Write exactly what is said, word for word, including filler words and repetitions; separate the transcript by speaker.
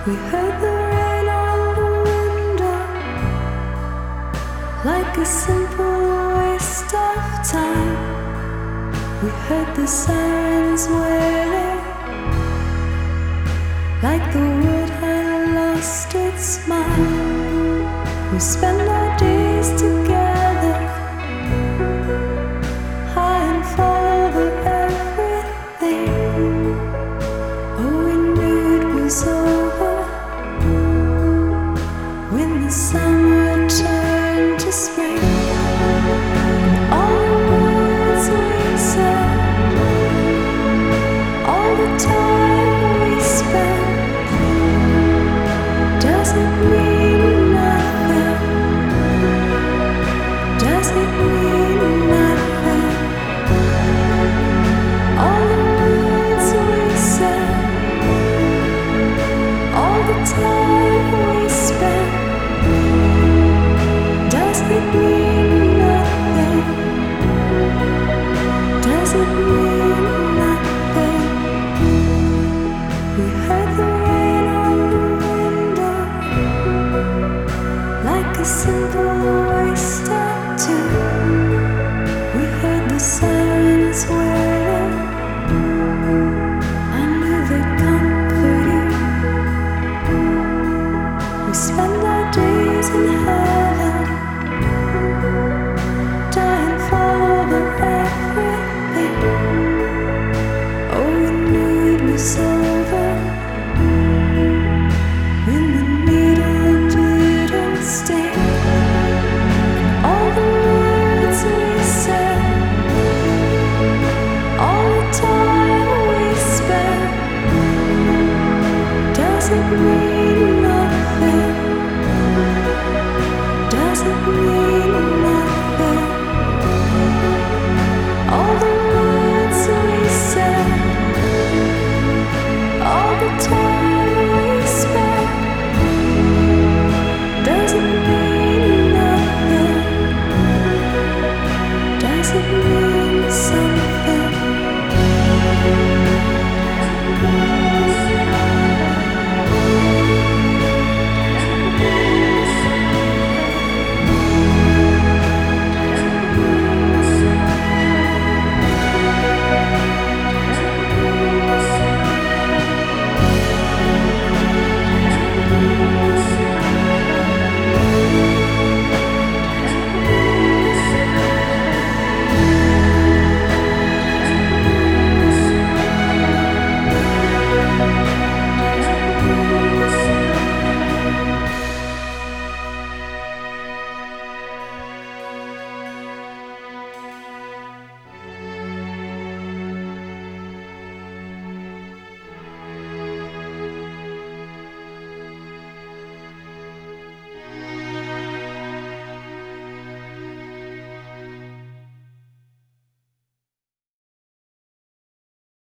Speaker 1: We heard the rain on the window, like a simple waste of time. We heard the sirens wailing, like the wood had lost its mind. We spent our days together, high and far over everything. Oh, we knew it was over when the summer turned to spring. All the words we said, all the time we spent, does it mean nothing? Does it mean nothing? All the words we said, all the time we spent, does it mean nothing? Does it mean nothing? We heard the rain on the window, like a simple waste of two. We heard the sirens wailing, I knew they'd comfort you. We spend our days in heaven, dying for over everything. Oh, we knew it was over when the needle didn't sting. All the words we said, all the time we spent, does it mean